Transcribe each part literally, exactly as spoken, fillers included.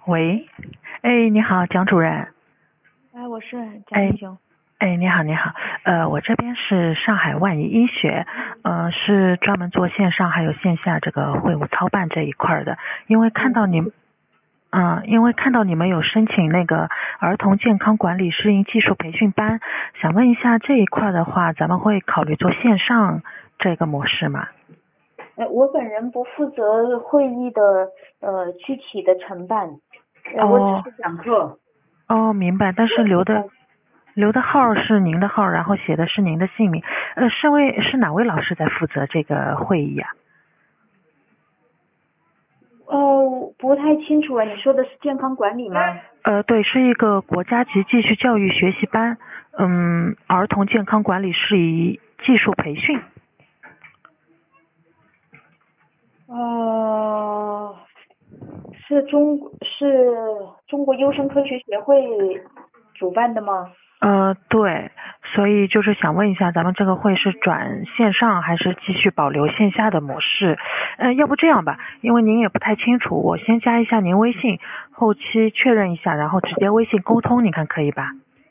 喂，哎，你好，蒋主任。 哎，我是蒋英雄。 哎，你好，你好，呃，我这边是上海万怡医学，呃，是专门做线上还有线下这个会务操办这一块的。因为看到你，嗯，因为看到你们有申请那个儿童健康管理适应技术培训班，想问一下这一块的话，咱们会考虑做线上这个模式吗？ 呃，我本人不负责会议的呃具体的承办，呃，我哦只是讲座。 哦，明白，但是留的留的号是您的号，然后写的是您的姓名。呃，是位是哪位老师在负责这个会议啊？ 哦，不太清楚啊，你说的是健康管理吗？ 呃，对，是一个国家级继续教育学习班，嗯，儿童健康管理适宜技术培训。 呃，是中是中国优生科学协会主办的吗？ 呃，对，所以就是想问一下，咱们这个会是转线上还是继续保留线下的模式？呃，要不这样吧，因为您也不太清楚，我先加一下您微信，后期确认一下，然后直接微信沟通，你看可以吧？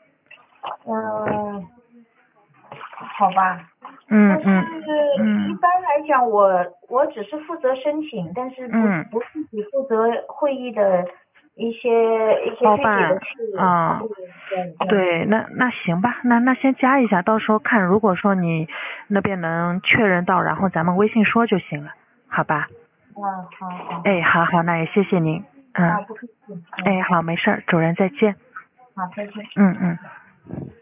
嗯、好吧。但是嗯嗯嗯一般来讲，我我只是负责申请，但是不嗯， 不具体负责会议的一些一些具体的包办事。 啊。 对对对。 对，那那行吧，那那先加一下，到时候看，如果说你那边能确认到，然后咱们微信说就行了，好吧？ 嗯，好好哎， 好。 好好，那也谢谢您，嗯， 啊，不客气。嗯， 哎，好，没事儿，主任再见， 好，再见。 嗯嗯。